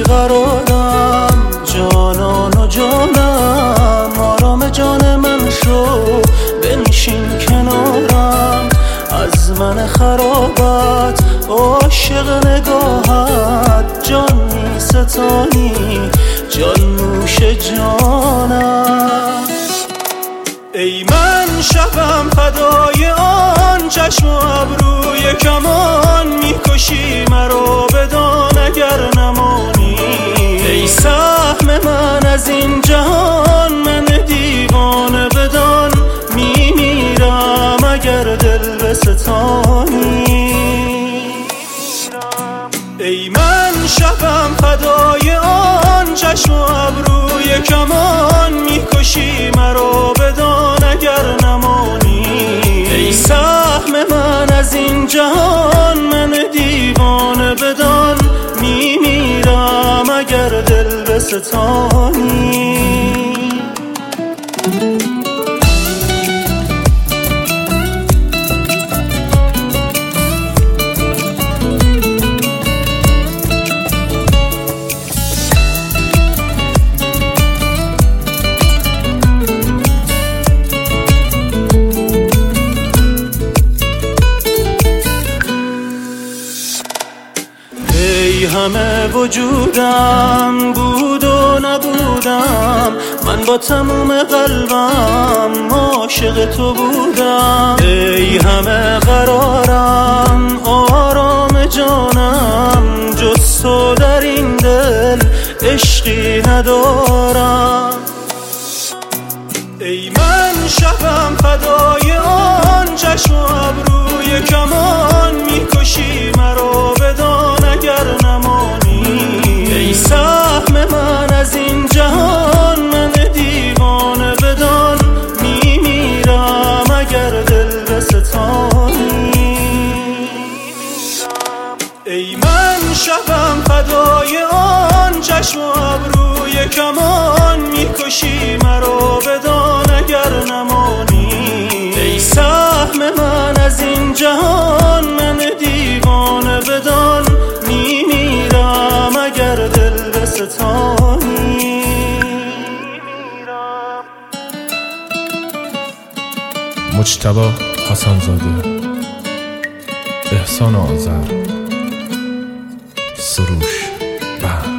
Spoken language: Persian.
قرارم، جانان و جانم، آرام جان من شو، بنشین کنارم. از من خرابت عاشق نگاهت، جان می ستانی جان نوش جانم. ای من شبم فدای آن چشم و ابروی کمان، میکشی مرا بدان اگر نمانی. ای سهم من از این جهان، من دیوانه بدان، میمیرم اگر دل بستانی. ای من شبم فدای آن چشم و ابروی کمان، میکشی مرا بدان اگر نمانی. ای سهم من از این جهان، من دیوانه بدان، میمیرم اگر دل بستانی. ای همه وجودم بود و نبودم، من با تموم قلبم عاشق تو بودم. ای همه قرارم، آرام جانم، جز تو در این دل عشقی ندارم. ای من شبم فدای آن چشم و ابروی کمان، میکشی مرا بدان اگر نمانی. ای سهم من از این جهان، من دیوانه بدان، میمیرم اگر دل بستانی. ای من شبم فدای آن چشم و ابروی کمان، میکشی مرا بدان اگر نمانی. ای سهم من از این جهان، من دیوانه بدان، میمیرم اگر دل بستانی. مجتبی حسن‌زاده، احسان آذر، سروش بند.